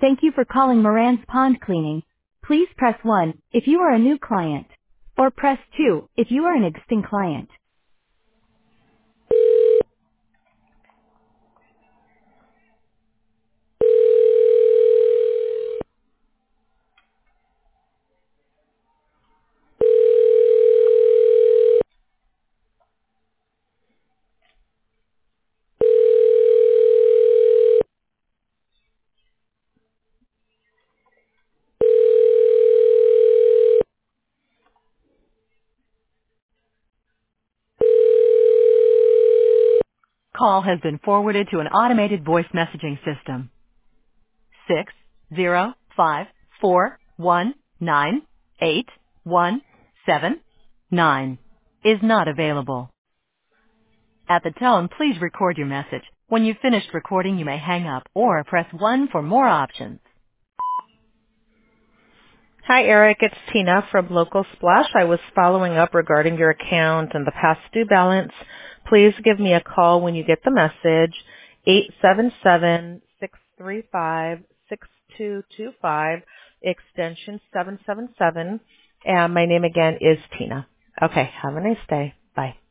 Thank you for calling Moran's Pond Cleaning. Please press 1 if you are a new client, or press 2 if you are an existing client. Call has been forwarded to an automated voice messaging system. 605419817 is not available. At the tone, please record your message. When you've finished recording, you may hang up or press 1 for more options. Hi, Eric. It's Tina from Local Splash. I was following up regarding your account and the past due balance. Please give me a call when you get the message, 877-635-6225, extension 777. And my name again is Tina. Okay, have a nice day. Bye.